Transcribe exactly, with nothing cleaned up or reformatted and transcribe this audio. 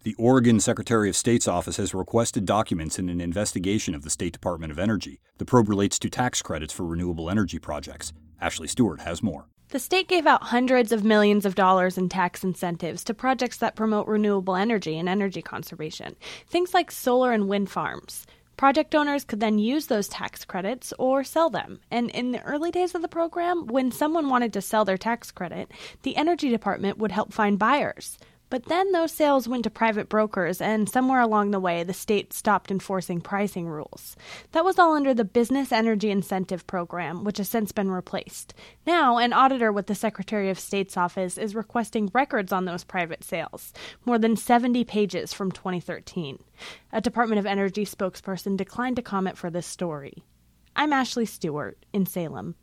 The Oregon Secretary of State's office has requested documents in an investigation of the State Department of Energy. The probe relates to tax credits for renewable energy projects. Ashley Stewart has more. The state gave out hundreds of millions of dollars in tax incentives to projects that promote renewable energy and energy conservation, things like solar and wind farms. Project owners could then use those tax credits or sell them. And in the early days of the program, when someone wanted to sell their tax credit, the Energy Department would help find buyers. But then those sales went to private brokers, and somewhere along the way, the state stopped enforcing pricing rules. That was all under the Business Energy Incentive Program, which has since been replaced. Now, an auditor with the Secretary of State's office is requesting records on those private sales, more than seventy pages from twenty thirteen. A Department of Energy spokesperson declined to comment for this story. I'm Ashley Stewart in Salem.